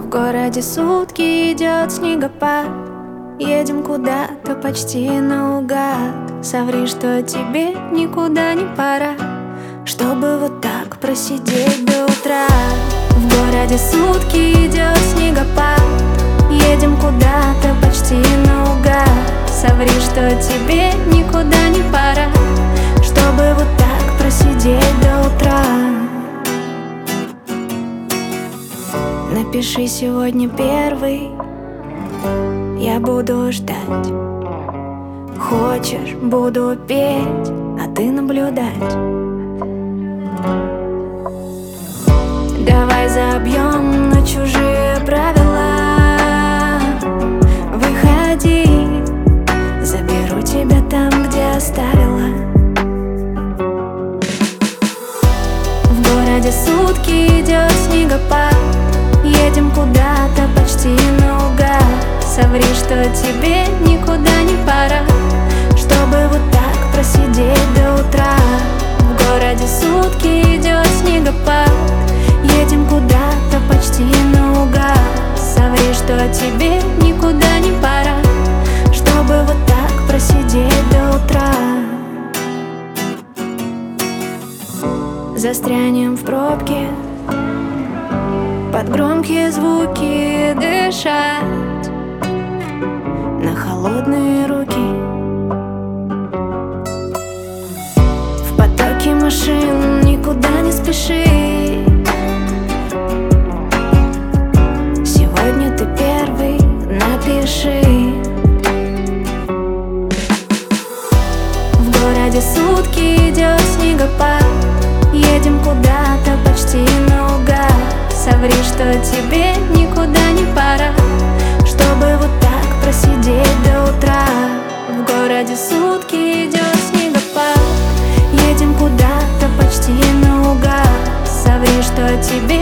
В городе сутки идет снегопад. Едем куда-то почти наугад. Соври, что тебе никуда не пора, чтобы вот так просидеть до утра. В городе сутки идет снегопад. Едем куда-то почти наугад. Соври, что тебе никуда не пора, чтобы вот так просидеть до утра. Напиши сегодня первый, я буду ждать. Хочешь, буду петь, а ты наблюдать. Давай забьем на чужие правила. Выходи, заберу тебя там, где оставила. В городе сутки идет снегопад. Едем куда-то почти наугад. Соври, что тебе никуда не пора, чтобы вот так просидеть до утра. В городе сутки идет снегопад. Едем куда-то почти наугад. Соври, что тебе никуда не пора, чтобы вот так просидеть до утра. Застрянем в пробке, под громкие звуки дышать, на холодные руки. В потоке машин никуда не спеши. Сегодня ты первый, напиши. В городе сутки идет снегопад. Едем куда-то почти наугад. Соври, что тебе никуда не пора, чтобы вот так просидеть до утра. В городе сутки идет снегопад. Едем куда-то почти наугад. Соври, что тебе